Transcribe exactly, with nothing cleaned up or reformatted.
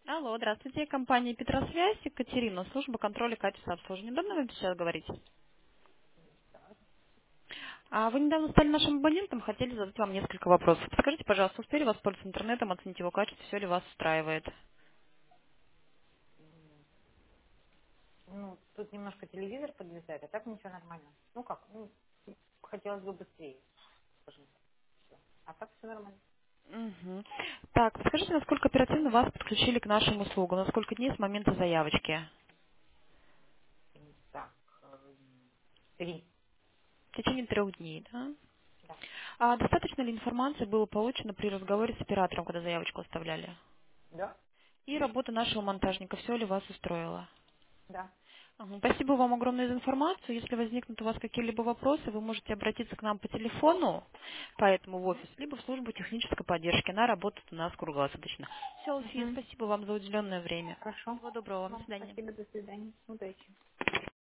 Алло, здравствуйте, компания Петросвязь, Екатерина, служба контроля качества обслуживания. Удобно вам сейчас говорить? А вы недавно стали нашим абонентом, хотели задать вам несколько вопросов. Скажите, пожалуйста, успели воспользоваться интернетом, оценить его качество, все ли вас устраивает? Ну, тут немножко телевизор подвисает, а так ничего нормально. Ну как, ну, хотелось бы быстрее, скажем так. Всё. А так все нормально. Угу. Так, скажите, насколько оперативно вас подключили к нашим услугам, на сколько дней с момента заявочки? М, Так, эм, три, В течение трех дней, да? да, А достаточно ли информации было получено при разговоре с оператором, когда заявочку оставляли? да, И работа нашего монтажника, все ли вас устроило? да. Ага, спасибо вам огромное за информацию. Если возникнут у вас какие-либо вопросы, вы можете обратиться к нам по телефону, поэтому в офис, либо в службу технической поддержки. Она работает у нас круглосуточно. Все, Алфия, Угу. спасибо вам за уделенное время. Хорошо. Всего доброго вам. До Вам свидания. спасибо, до свидания. Удачи.